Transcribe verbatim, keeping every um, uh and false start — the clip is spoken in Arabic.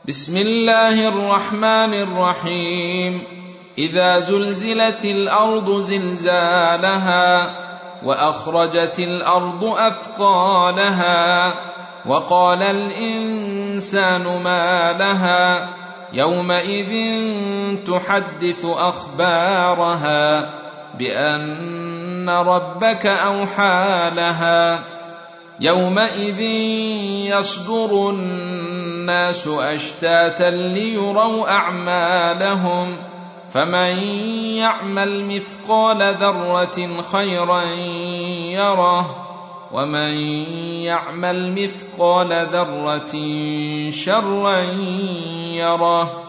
بسم الله الرحمن الرحيم. إذا زلزلت الأرض زلزالها وأخرجت الأرض أثقالها وقال الإنسان ما لها يومئذ تحدث أخبارها بأن ربك أوحى لها يومئذ يصدر الناس أشتاتا ليروا أعمالهم فمن يعمل مثقال ذرة خيرا يره ومن يعمل مثقال ذرة شرا يره.